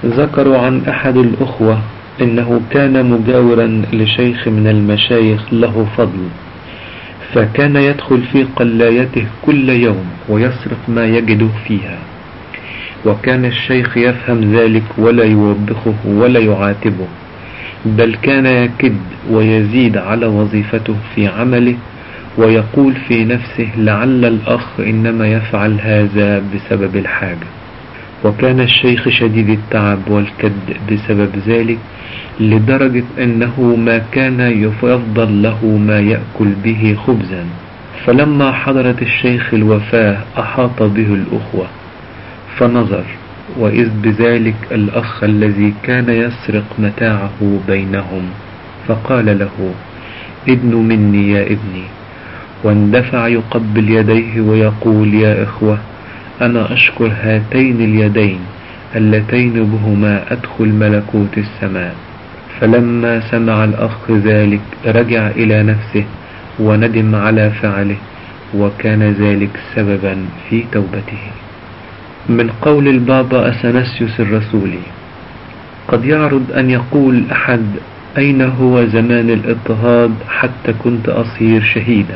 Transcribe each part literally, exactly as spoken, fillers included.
ذكروا عن أحد الأخوة إنه كان مجاورا لشيخ من المشايخ له فضل، فكان يدخل في قلايته كل يوم ويسرق ما يجده فيها، وكان الشيخ يفهم ذلك ولا يوبخه ولا يعاتبه، بل كان يكد ويزيد على وظيفته في عمله، ويقول في نفسه لعل الأخ إنما يفعل هذا بسبب الحاجة. وكان الشيخ شديد التعب والكد بسبب ذلك، لدرجة أنه ما كان يفضل له ما يأكل به خبزا. فلما حضرت الشيخ الوفاة أحاط به الأخوة فنظر، وإذ بذلك الأخ الذي كان يسرق متاعه بينهم، فقال له: ابن مني يا ابني، واندفع يقبل يديه ويقول: يا إخوة، أنا أشكر هاتين اليدين اللتين بهما أدخل ملكوت السماء. فلما سمع الأخ ذلك رجع إلى نفسه وندم على فعله، وكان ذلك سببا في توبته. من قول البابا أثناسيوس الرسولي: قد يعرض أن يقول أحد: أين هو زمان الاضطهاد حتى كنت أصير شهيدا؟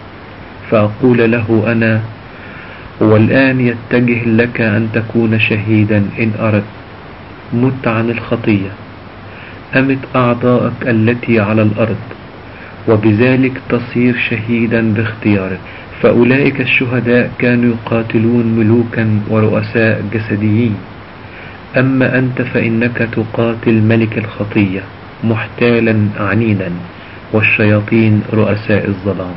فأقول له أنا: والآن يتجه لك أن تكون شهيدا إن أردت. مت عن الخطية، أمت أعضائك التي على الأرض، وبذلك تصير شهيدا باختيارك. فأولئك الشهداء كانوا يقاتلون ملوكا ورؤساء جسديين، أما أنت فإنك تقاتل ملك الخطية محتالا عنيدا، والشياطين رؤساء الظلام.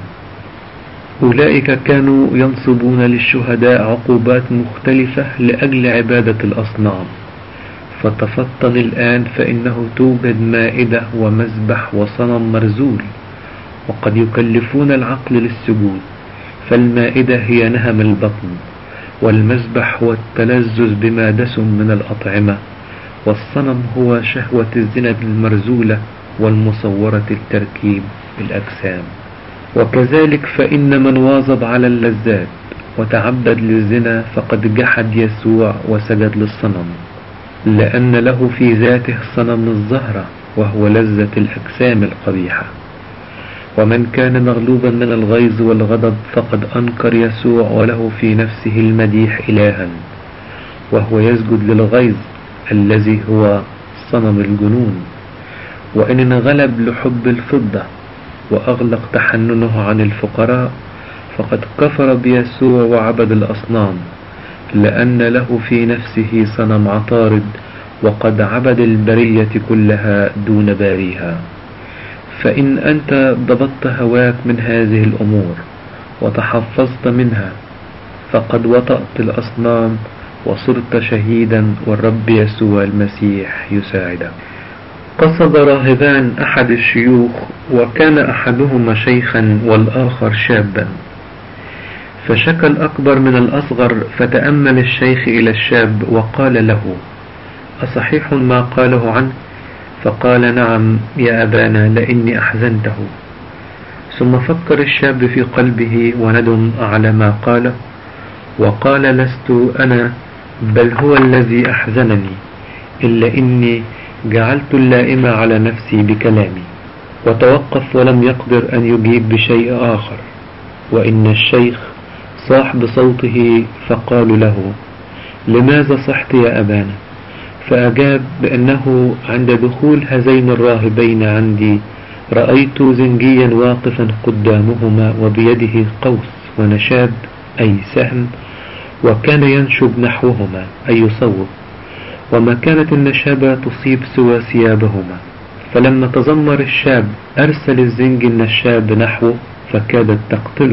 أولئك كانوا ينصبون للشهداء عقوبات مختلفة لأجل عبادة الأصنام. فتفطن الآن، فإنه توجد مائدة ومذبح وصنم مرزول، وقد يكلفون العقل للسجود. فالمائدة هي نهم البطن، والمذبح هو التلذذ بما دسم من الأطعمة، والصنم هو شهوة الزنا المرزولة والمصورة التركيب بالأجسام. وكذلك فإن من واظب على اللذات وتعبد للزنا فقد جحد يسوع وسجد للصنم، لأن له في ذاته صنم الزهرة، وهو لذة الأجسام القبيحة. ومن كان مغلوبا من الغيظ والغضب فقد أنكر يسوع، وله في نفسه المديح إلها، وهو يسجد للغيظ الذي هو صنم الجنون. وإن انغلب لحب الفضة وأغلق تحننه عن الفقراء فقد كفر بيسوع وعبد الأصنام، لأن له في نفسه صنم عطارد، وقد عبد البرية كلها دون باريها. فإن أنت ضبطت هواك من هذه الأمور وتحفظت منها فقد وطأت الأصنام وصرت شهيدا، والرب يسوع المسيح يساعدك. قصد راهبان أحد الشيوخ، وكان أحدهما شيخا والآخر شابا، فشكى الأكبر من الأصغر، فتأمل الشيخ إلى الشاب وقال له: أصحيح ما قاله عنك؟ فقال: نعم يا أبانا، لأني أحزنته. ثم فكر الشاب في قلبه وندم على ما قاله، وقال: لست أنا، بل هو الذي أحزنني، إلا إني جعلت اللائمة على نفسي بكلامي. وتوقف ولم يقدر أن يجيب بشيء آخر. وإن الشيخ صاح بصوته، فقالوا له: لماذا صحت يا أبانا؟ فأجاب بأنه عند دخول هذين الراهبين عندي رأيت زنجيا واقفا قدامهما، وبيده قوس ونشاب أي سهم، وكان ينشب نحوهما أي يصوب، وما كانت النشابة تصيب سوى ثيابهما. فلما تذمر الشاب أرسل الزنج النشاب نحوه، فكادت تقتله.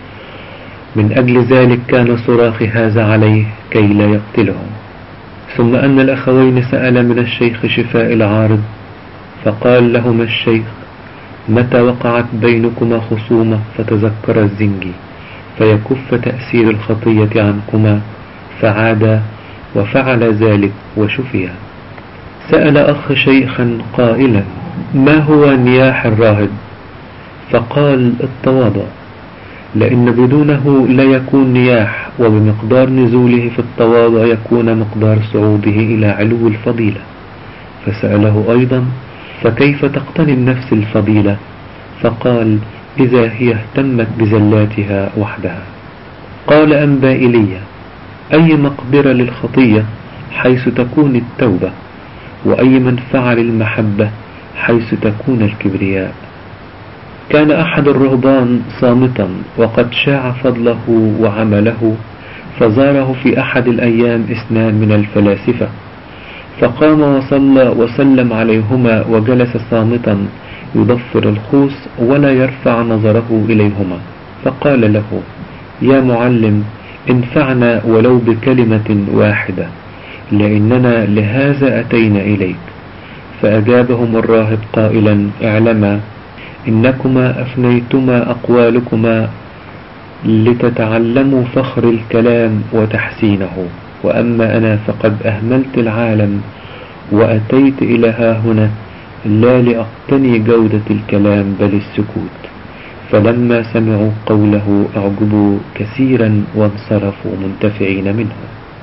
من أجل ذلك كان صراخ هذا عليه كي لا يقتلهم. ثم أن الأخوين سأل من الشيخ شفاء العارض، فقال لهما الشيخ: متى وقعت بينكما خصومة فتذكر الزنجي فيكف تأثير الخطية عنكما، فعادا وفعل ذلك وشفيا. سأل أخ شيخا قائلا: ما هو نياح الراهب؟ فقال: التواضع. لأن بدونه لا يكون نياح، وبمقدار نزوله في التواضع يكون مقدار صعوده إلى علو الفضيلة. فسأله أيضا: فكيف تقتني النفس الفضيلة؟ فقال: إذا هي اهتمت بزلاتها وحدها. قال: أنبا إيليا: أي مقبرة للخطية حيث تكون التوبة، وأي منفعة للمحبة حيث تكون الكبرياء. كان أحد الرهبان صامتا وقد شاع فضله وعمله، فزاره في أحد الأيام اثنان من الفلاسفة، فقام وصلى وسلم عليهما وجلس صامتا يضفر الخوص ولا يرفع نظره إليهما. فقال له: يا معلم، انفعنا ولو بكلمة واحدة، لأننا لهذا أتينا إليك. فأجابهم الراهب قائلا: اعلما إنكما أفنيتما أقوالكما لتتعلموا فخر الكلام وتحسينه، وأما أنا فقد أهملت العالم وأتيت إلى ها هنا لا لأقتني جودة الكلام بل السكوت. فلما سمعوا قوله أعجبوا كثيرا وانصرفوا منتفعين منه.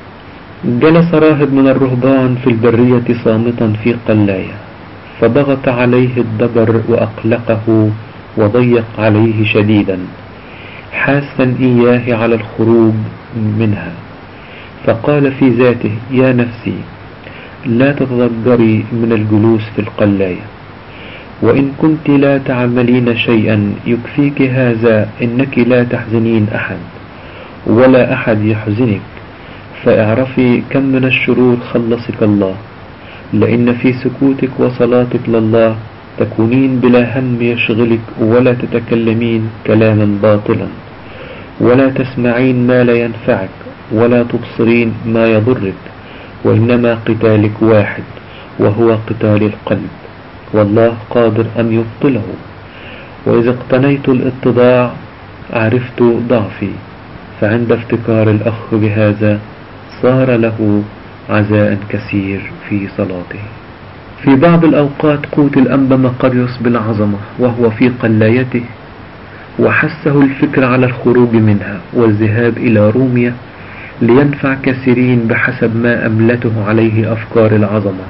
جلس راهب من الرهبان في البرية صامتا في قلاية، فضغط عليه الضجر وأقلقه وضيق عليه شديدا، حاسا إياه على الخروج منها. فقال في ذاته: يا نفسي، لا تتضجري من الجلوس في القلاية، وإن كنت لا تعملين شيئا يكفيك هذا إنك لا تحزنين أحد ولا أحد يحزنك، فاعرفي كم من الشرور خلصك الله، لأن في سكوتك وصلاتك لله تكونين بلا هم يشغلك، ولا تتكلمين كلاما باطلا، ولا تسمعين ما لا ينفعك، ولا تبصرين ما يضرك، وإنما قتالك واحد، وهو قتال القلب، والله قادر أن يبطله. وإذا اقتنيت الاتضاع عرفت ضعفي، فعند افتكار الأخ بهذا صار له عزاء كثير في صلاته. في بعض الأوقات قوت الأنبا مقريوس بالعظمة وهو في قلايته، وحسه الفكر على الخروج منها والذهاب إلى روميا لينفع كثيرين بحسب ما أملته عليه أفكار العظمة.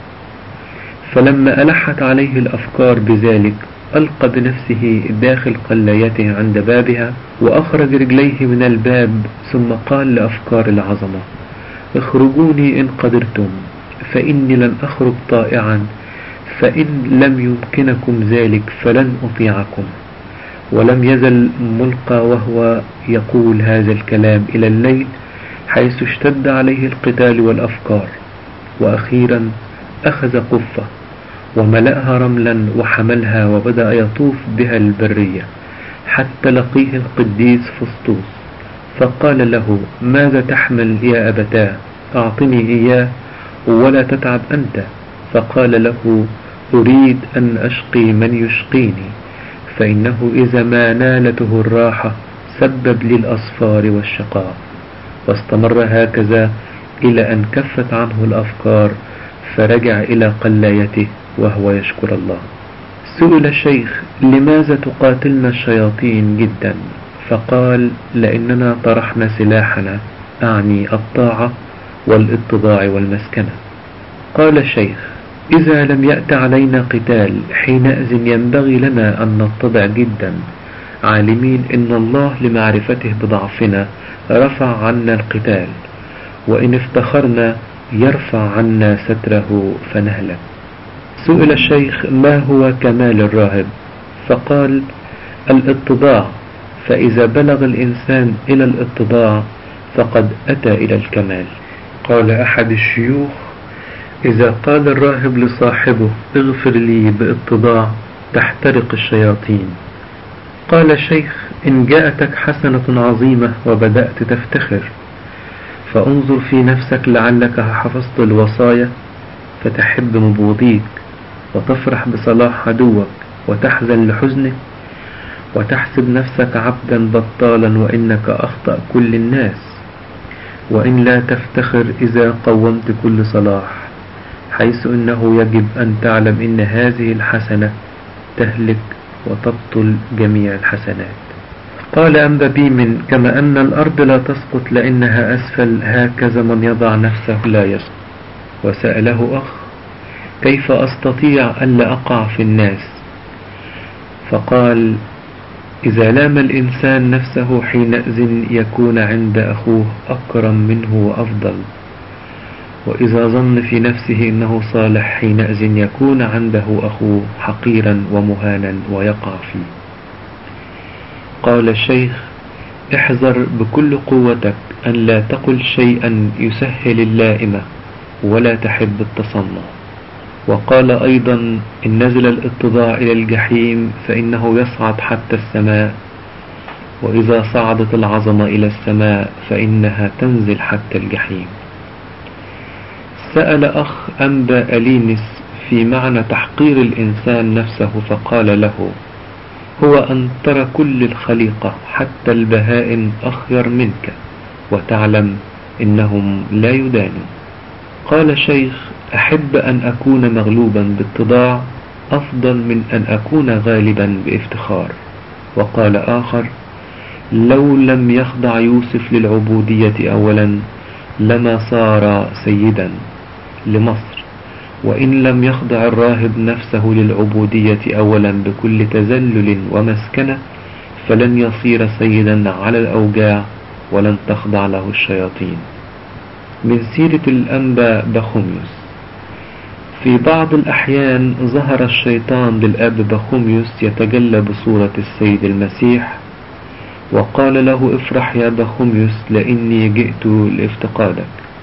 فلما ألحت عليه الأفكار بذلك ألقى بنفسه داخل قلايته عند بابها، وأخرج رجليه من الباب، ثم قال لأفكار العظمة: اخرجوني إن قدرتم، فإني لن أخرج طائعا، فإن لم يمكنكم ذلك فلن أطيعكم. ولم يزل ملقى وهو يقول هذا الكلام إلى الليل، حيث اشتد عليه القتال والأفكار. وأخيرا أخذ قفة وملأها رملا وحملها وبدأ يطوف بها البرية حتى لقيه القديس فسطوس، فقال له: ماذا تحمل يا أبتاه؟ أعطني إياه ولا تتعب أنت. فقال له: أريد أن أشقي من يشقيني، فإنه إذا ما نالته الراحة سبب لي الأصفار والشقاء. واستمر هكذا إلى أن كفت عنه الأفكار، فرجع إلى قلايته وهو يشكر الله. سئل الشيخ: لماذا تقاتلنا الشياطين جدا؟ فقال: لأننا طرحنا سلاحنا، أعني الطاعة والاتضاع والمسكنة. قال الشيخ: إذا لم يأت علينا قتال حينئذ ينبغي لنا أن نتضع جدا، عالمين إن الله لمعرفته بضعفنا رفع عنا القتال، وإن افتخرنا يرفع عنا ستره فنهلك. سئل الشيخ: ما هو كمال الراهب؟ فقال: الاتضاع، فإذا بلغ الإنسان إلى الاتضاع فقد أتى إلى الكمال. قال أحد الشيوخ: إذا قال الراهب لصاحبه اغفر لي باتضاع تحترق الشياطين. قال الشيخ: إن جاءتك حسنة عظيمة وبدأت تفتخر، فانظر في نفسك لعلك حفظت الوصايا فتحب مبغضيك، وتفرح بصلاح عدوك وتحزن لحزنك، وتحسب نفسك عبدا بطالا وإنك أخطأ كل الناس، وإن لا تفتخر إذا قومت كل صلاح، حيث إنه يجب أن تعلم إن هذه الحسنة تهلك وتبطل جميع الحسنات. قال أنبا بيمن: كما أن الأرض لا تسقط لأنها أسفل، هكذا من يضع نفسه لا يسقط. وسأله أخ: كيف أستطيع ألا أقع في الناس؟ فقال: إذا لام الإنسان نفسه حينئذ يكون عند أخوه أكرم منه وأفضل، وإذا ظن في نفسه أنه صالح حينئذ يكون عنده أخوه حقيرا ومهانا ويقع فيه. قال الشيخ: احذر بكل قوتك أن لا تقل شيئا يسهل اللائمة ولا تحب التصنع. وقال أيضا: إن نزل الاتضاع إلى الجحيم فإنه يصعد حتى السماء، وإذا صعدت العظمة إلى السماء فإنها تنزل حتى الجحيم. سأل أخ أنبا ألينس في معنى تحقير الإنسان نفسه، فقال له: هو أن ترى كل الخليقة حتى البهائم أخير منك وتعلم إنهم لا يدانوا. قال شيخ: أحب أن أكون مغلوبا باتضاع أفضل من أن أكون غالبا بافتخار. وقال آخر: لو لم يخضع يوسف للعبودية أولا لما صار سيدا لمصر، وإن لم يخضع الراهب نفسه للعبودية أولا بكل تذلل ومسكنة فلن يصير سيدا على الأوجاع ولن تخضع له الشياطين. من سيرة الأنبا بخوميوس: في بعض الأحيان ظهر الشيطان للأب بخوميوس يتجلى بصورة السيد المسيح، وقال له: افرح يا بخوميوس لأني جئت لافتقادك.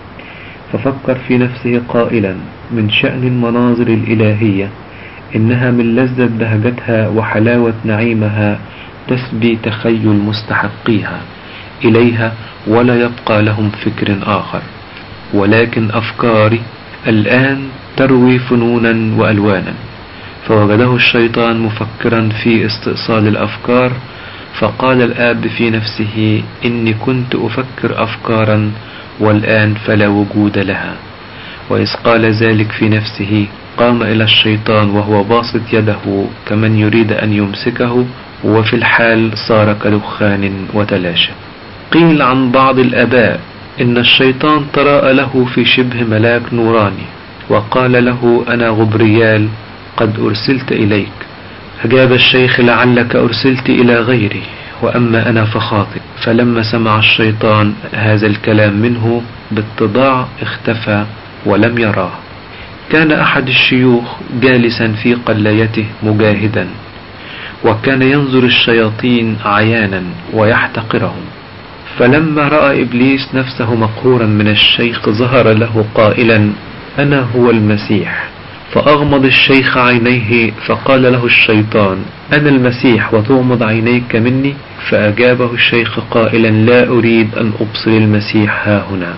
ففكر في نفسه قائلا: من شأن المناظر الإلهية إنها من لذة بهجتها وحلاوة نعيمها تسبي تخيل مستحقيها إليها ولا يبقى لهم فكر آخر، ولكن أفكاري الآن تروي فنونا وألوانا. فوجده الشيطان مفكرا في استئصال الأفكار، فقال الآب في نفسه: إني كنت أفكر أفكارا والآن فلا وجود لها. وإذ قال ذلك في نفسه قام إلى الشيطان وهو باسط يده كمن يريد أن يمسكه، وفي الحال صار كدخان وتلاشى. قيل عن بعض الآباء إن الشيطان تراءى له في شبه ملاك نوراني وقال له: أنا غبريال قد أرسلت إليك. أجاب الشيخ: لعلك أرسلت إلى غيري، وأما أنا فخاطئ. فلما سمع الشيطان هذا الكلام منه باتضاع اختفى ولم يراه. كان أحد الشيوخ جالسا في قلايته مجاهدا، وكان ينظر الشياطين عيانا ويحتقرهم. فلما رأى إبليس نفسه مقهورا من الشيخ ظهر له قائلا: أنا هو المسيح. فأغمض الشيخ عينيه فقال له الشيطان: أنا المسيح وتغمض عينيك مني؟ فأجابه الشيخ قائلا: لا أريد أن أبصر المسيح ها هنا.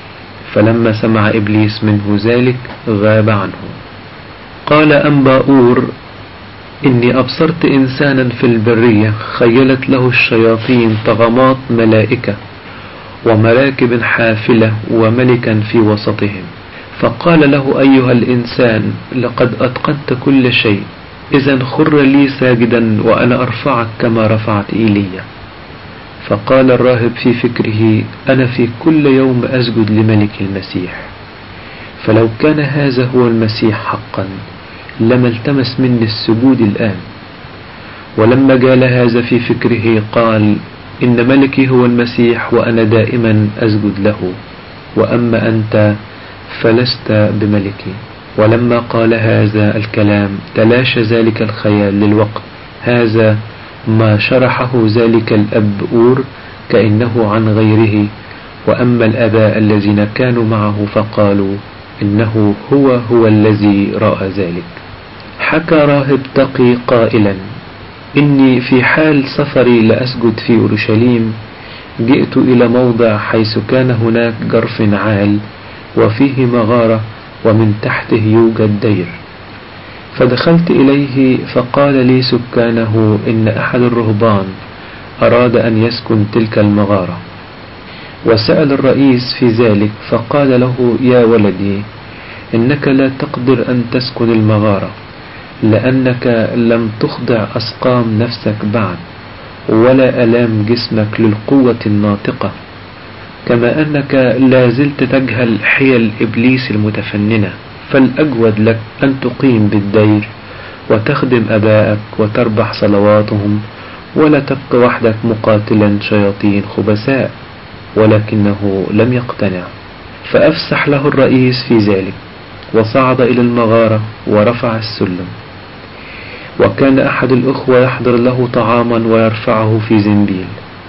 فلما سمع إبليس منه ذلك غاب عنه. قال أنباؤور: إني أبصرت إنسانا في البرية خيلت له الشياطين طغمات ملائكة ومراكب حافلة وملكا في وسطهم، فقال له: أيها الإنسان، لقد أتقنت كل شيء، إذن خر لي ساجدا وأنا أرفعك كما رفعت إيليا. فقال الراهب في فكره: أنا في كل يوم أسجد لملك المسيح، فلو كان هذا هو المسيح حقا لما التمس مني السجود الآن. ولما جال هذا في فكره قال: إن ملكي هو المسيح وأنا دائما أسجد له، وأما أنت فلست بملكي. ولما قال هذا الكلام تلاشى ذلك الخيال للوقت. هذا ما شرحه ذلك الأب أور كأنه عن غيره. وأما الآباء الذين كانوا معه فقالوا إنه هو هو الذي رأى ذلك. حكى راهب تقي قائلا: إني في حال سفري لأسجد في أورشليم جئت إلى موضع حيث كان هناك جرف عال وفيه مغارة ومن تحته يوجد دير، فدخلت إليه فقال لي سكانه إن أحد الرهبان أراد أن يسكن تلك المغارة، وسأل الرئيس في ذلك فقال له: يا ولدي، إنك لا تقدر أن تسكن المغارة لأنك لم تخضع أسقام نفسك بعد، ولا ألام جسمك للقوة الناطقة، كما أنك لا زلت تجهل حيل إبليس المتفننة، فالأجود لك أن تقيم بالدير وتخدم أبائك وتربح صلواتهم، ولا تبقى وحدك مقاتلا شياطين خبثاء. ولكنه لم يقتنع، فأفسح له الرئيس في ذلك، وصعد إلى المغارة ورفع السلم. وكان أحد الأخوة يحضر له طعاما ويرفعه في زنبيل.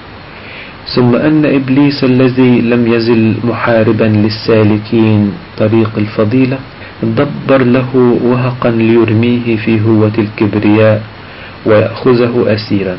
ثم أن إبليس الذي لم يزل محاربا للسالكين طريق الفضيلة دبر له وهقا ليرميه في هوة الكبرياء ويأخذه أسيرا،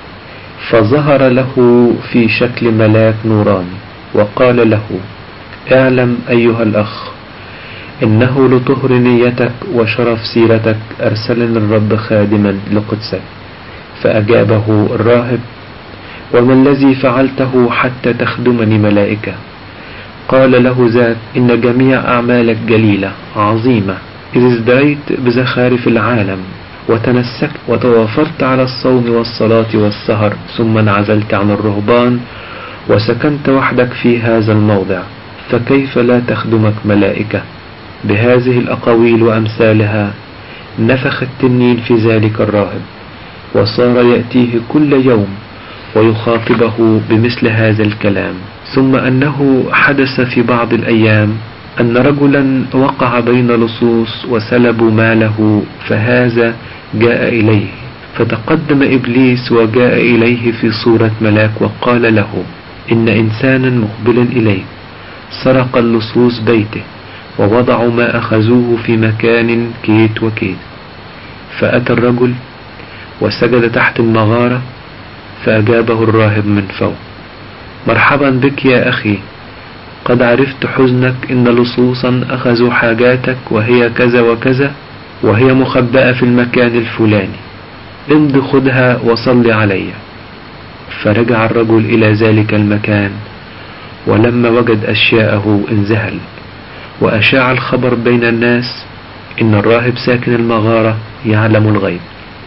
فظهر له في شكل ملاك نوراني وقال له: اعلم أيها الأخ، إنه لطهر نيتك وشرف سيرتك أرسلني الرب خادما لقدسك. فأجابه الراهب: وما الذي فعلته حتى تخدمني ملائكة؟ قال له ذاك: إن جميع أعمالك جليلة عظيمة، إذ ازدريت بزخارف العالم وتنسكت وتوافرت على الصوم والصلاة والسهر، ثم انعزلت عن الرهبان وسكنت وحدك في هذا الموضع، فكيف لا تخدمك ملائكة؟ بهذه الأقاويل وأمثالها نفخ التنين في ذلك الراهب، وصار يأتيه كل يوم ويخاطبه بمثل هذا الكلام. ثم أنه حدث في بعض الأيام أن رجلا وقع بين لصوص وسلبوا ماله، فهذا جاء إليه، فتقدم إبليس وجاء إليه في صورة ملاك وقال له: إن إنسانا مقبلا إليك سرق اللصوص بيته ووضعوا ما أخذوه في مكان كيت وكيت. فأتى الرجل وسجد تحت المغارة، فأجابه الراهب من فوق: مرحبا بك يا أخي، قد عرفت حزنك، إن لصوصا أخذوا حاجاتك وهي كذا وكذا، وهي مخبأة في المكان الفلاني، امض خذها وصل علي. فرجع الرجل إلى ذلك المكان، ولما وجد أشياءه انذهل، وأشاع الخبر بين الناس إن الراهب ساكن المغارة يعلم الغيب.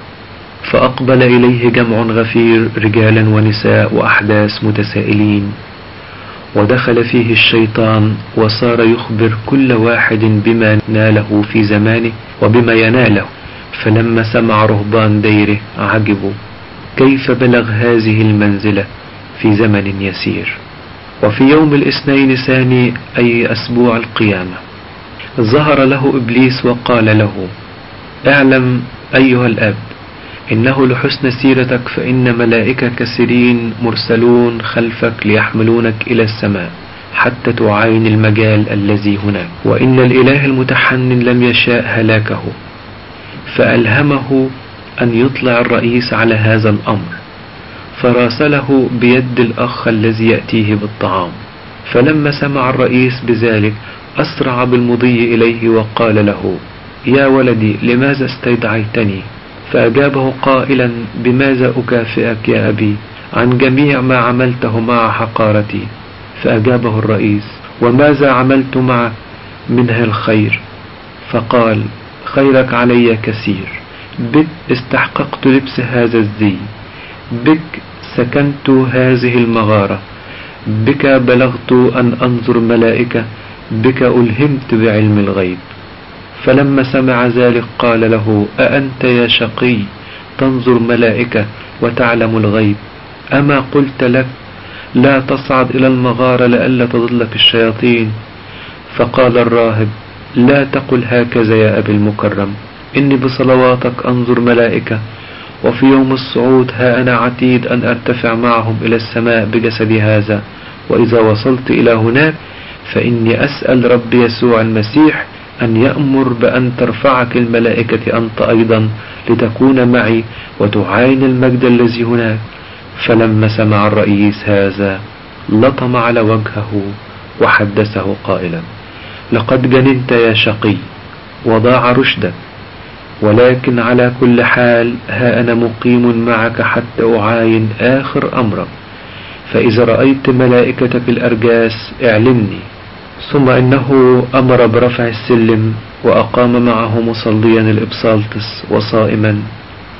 فأقبل إليه جمع غفير رجالا ونساء وأحداث متسائلين، ودخل فيه الشيطان وصار يخبر كل واحد بما ناله في زمانه وبما يناله. فلما سمع رهبان ديره عجبوا كيف بلغ هذه المنزلة في زمن يسير. وفي يوم الاثنين ثاني أي أسبوع القيامة ظهر له إبليس وقال له: اعلم أيها الأب، إنه لحسن سيرتك فإن ملائكة كثيرين مرسلون خلفك ليحملونك إلى السماء حتى تعاين المجال الذي هناك، وإن الإله المتحنن لم يشاء هلاكه، فألهمه أن يطلع الرئيس على هذا الأمر، فراسله بيد الأخ الذي يأتيه بالطعام. فلما سمع الرئيس بذلك أسرع بالمضي إليه وقال له: يا ولدي، لماذا استدعيتني؟ فأجابه قائلا: بماذا أكافئك يا أبي عن جميع ما عملته مع حقارتي؟ فأجابه الرئيس: وماذا عملت معك منها الخير؟ فقال: خيرك علي كثير، بك استحققت لبس هذا الزي، بك سكنت هذه المغارة، بك بلغت أن أنظر ملائكة، بك ألهمت بعلم الغيب. فلما سمع ذلك قال له: أأنت يا شقي تنظر ملائكة وتعلم الغيب؟ أما قلت لك لا تصعد إلى المغارة لئلا تضلك الشياطين؟ فقال الراهب: لا تقل هكذا يا أبي المكرم، إني بصلواتك أنظر ملائكة، وفي يوم الصعود ها أنا عتيد أن أرتفع معهم إلى السماء بجسدي هذا، وإذا وصلت إلى هناك فإني أسأل رب يسوع المسيح أن يأمر بأن ترفعك الملائكة أنت أيضا لتكون معي وتعاين المجد الذي هناك. فلما سمع الرئيس هذا لطم على وجهه وحدثه قائلا: لقد جننت يا شقي وضاع رشدك، ولكن على كل حال ها أنا مقيم معك حتى أعاين آخر أمرك، فإذا رأيت ملائكة في الأرجاس اعلمني. ثم إنه أمر برفع السلم، وأقام معه مصليا الإبسالطس وصائما.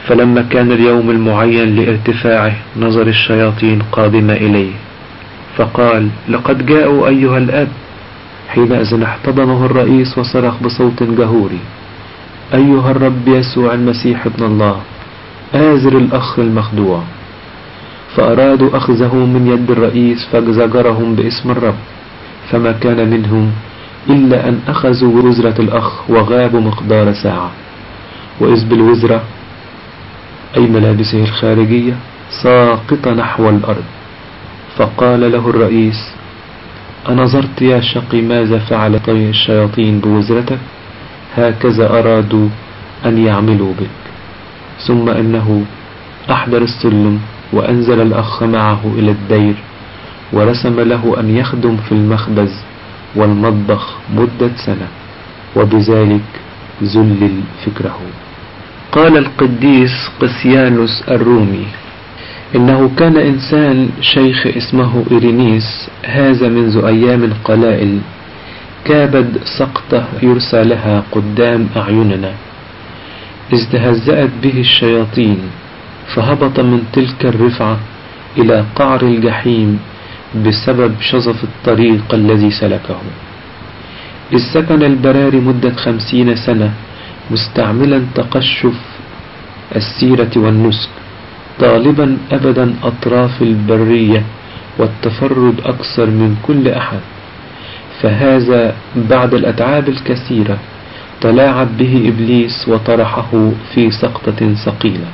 فلما كان اليوم المعين لارتفاعه نظر الشياطين قادمة إليه، فقال: لقد جاءوا أيها الأب. حينئذ احتضنه الرئيس وصرخ بصوت جهوري: أيها الرب يسوع المسيح ابن الله، آزر الأخ المخدوع. فأرادوا أخذه من يد الرئيس فزجرهم باسم الرب، فما كان منهم إلا أن أخذوا وزرة الأخ وغابوا مقدار ساعة. وإذ بالوزرة أي ملابسه الخارجية ساقطة نحو الأرض. فقال له الرئيس: أنظرت يا شقي ماذا فعل الشياطين بوزرتك؟ هكذا أرادوا أن يعملوا بك. ثم إنه أحضر السلم وأنزل الأخ معه إلى الدير، ورسم له أن يخدم في المخبز والمطبخ مدة سنة، وبذلك ذلل فكره. قال القديس قسيانوس الرومي: إنه كان إنسان شيخ اسمه إيرينيس، هذا منذ أيام قلائل كابد سقطة يرسى لها قدام أعيننا، إذ تهزأت به الشياطين، فهبط من تلك الرفعة إلى قعر الجحيم بسبب شظف الطريق الذي سلكه، إذ سكن البراري مدة خمسين سنة مستعملا تقشف السيرة والنسك، طالبا أبدا أطراف البرية والتفرد أكثر من كل أحد. فهذا بعد الأتعاب الكثيرة تلاعب به إبليس وطرحه في سقطة ثقيلة،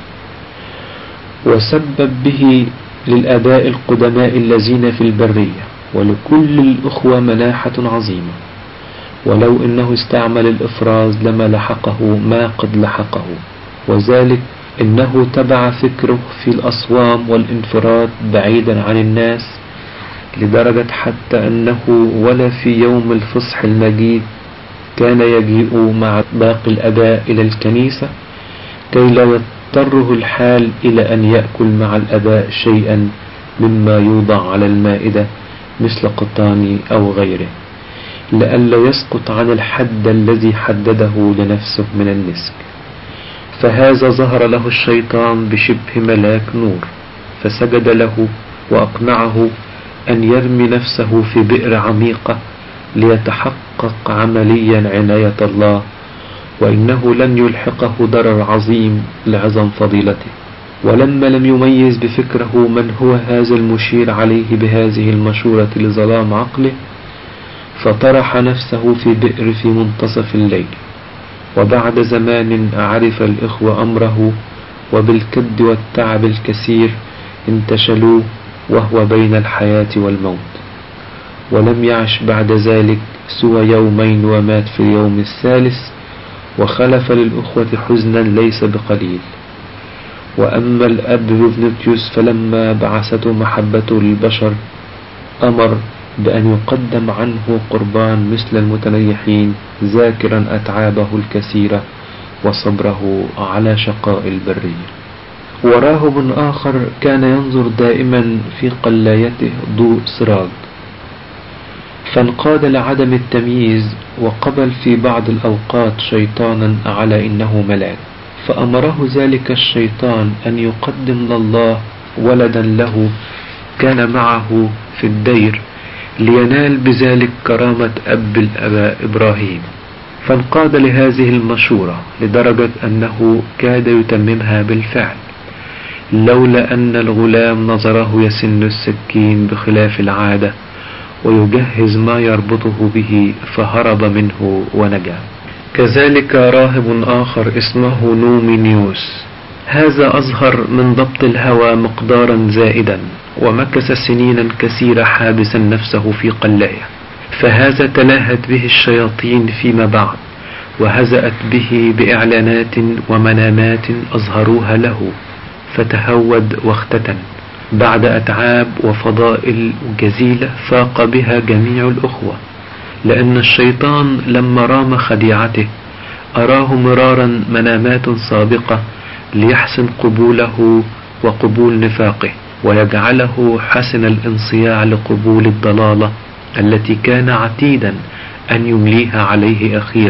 وسبب به للآباء القدماء الذين في البرية ولكل الأخوة مناحة عظيمة، ولو إنه استعمل الإفراز لما لحقه ما قد لحقه، وذلك إنه تبع فكره في الأصوام والانفراد بعيدا عن الناس، لدرجة حتى أنه ولا في يوم الفصح المجيد كان يجيء مع باقي الآباء إلى الكنيسة كي لا يضطره الحال إلى أن يأكل مع الآباء شيئا مما يوضع على المائدة مثل قطاني أو غيره، لئلا يسقط عن الحد الذي حدده لنفسه من النسك. فهذا ظهر له الشيطان بشبه ملاك نور، فسجد له وأقنعه أن يرمي نفسه في بئر عميقة ليتحقق عمليا عناية الله، وإنه لن يلحقه ضرر عظيم لعظم فضيلته. ولما لم يميز بفكره من هو هذا المشير عليه بهذه المشورة لظلام عقله، فطرح نفسه في بئر في منتصف الليل. وبعد زمان عرف الإخوة أمره، وبالكد والتعب الكثير انتشلوه وهو بين الحياة والموت، ولم يعش بعد ذلك سوى يومين ومات في اليوم الثالث، وخلف للأخوة حزنا ليس بقليل. وأما الأب بوفنيوتيوس فلما بعثته محبته للبشر أمر بأن يقدم عنه قربان مثل المتنيحين، ذاكرا أتعابه الكثيرة وصبره على شقاء البرية. وراهب آخر كان ينظر دائما في قلايته ضوء سراج، فانقاد لعدم التمييز، وقبل في بعض الأوقات شيطانا على إنه ملاك، فأمره ذلك الشيطان أن يقدم لله ولدا له كان معه في الدير، لينال بذلك كرامة أب الآباء إبراهيم. فانقاد لهذه المشورة لدرجة أنه كاد يتممها بالفعل، لولا أن الغلام نظره يسن السكين بخلاف العادة ويجهز ما يربطه به، فهرب منه ونجا. كذلك راهب آخر اسمه نومينيوس، هذا أظهر من ضبط الهوى مقدارا زائدا، ومكث سنينا كثيرة حابسا نفسه في قلاية، فهذا تلاهت به الشياطين فيما بعد، وهزأت به بإعلانات ومنامات أظهروها له، فتهود واختتن بعد أتعاب وفضائل جزيلة فاق بها جميع الأخوة، لأن الشيطان لما رام خديعته أراه مرارا منامات سابقة ليحسن قبوله وقبول نفاقه، ويجعله حسن الانصياع لقبول الضلالة التي كان عتيدا أن يمليها عليه أخيرا.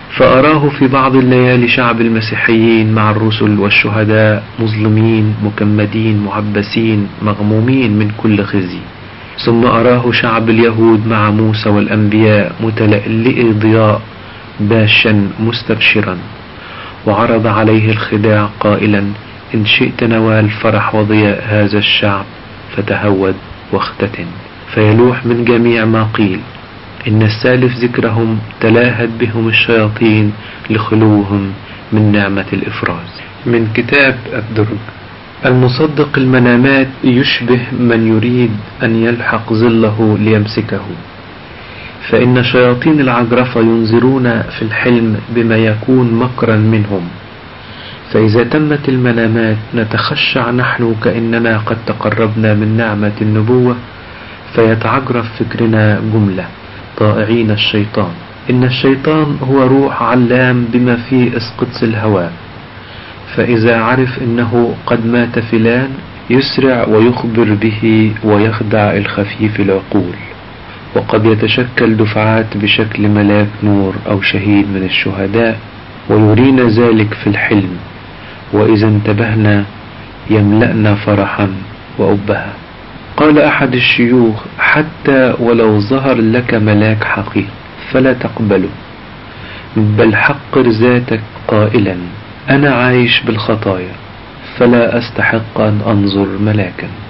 فأراه في بعض الليالي شعب المسيحيين مع الرسل والشهداء مظلمين مكمدين معبسين مغمومين من كل خزي، ثم أراه شعب اليهود مع موسى والأنبياء متلألئ ضياء باشا مستبشرا، وعرض عليه الخداع قائلا: إن شئت نوال فرح وضياء هذا الشعب فتهود واختتن. فيلوح من جميع ما قيل إن السالف ذكرهم تلاهت بهم الشياطين لخلوهم من نعمة الإفراز. من كتاب الدرج: المصدق المنامات يشبه من يريد أن يلحق ظله ليمسكه، فإن شياطين العجرفة ينظرون في الحلم بما يكون مكرا منهم، فإذا تمت المنامات نتخشع نحن كأننا قد تقربنا من نعمة النبوة، فيتعجرف فكرنا جملة طائعين الشيطان. إن الشيطان هو روح علام بما فيه اسقطس الهواء، فإذا عرف إنه قد مات فلان يسرع ويخبر به ويخدع الخفيف العقول، وقد يتشكل دفعات بشكل ملاك نور أو شهيد من الشهداء ويرينا ذلك في الحلم، وإذا انتبهنا يملأنا فرحا وأبها. قال أحد الشيوخ: حتى ولو ظهر لك ملاك حقيقي فلا تقبله، بل حقر ذاتك قائلا: أنا عايش بالخطايا فلا أستحق أن أنظر ملاكا.